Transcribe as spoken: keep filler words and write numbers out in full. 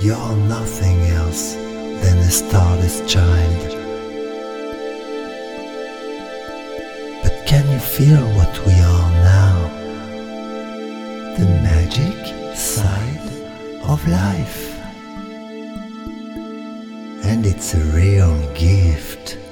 you're nothing else than a starless child. But can you feel what we are now? The magic side of life. And it's a real gift.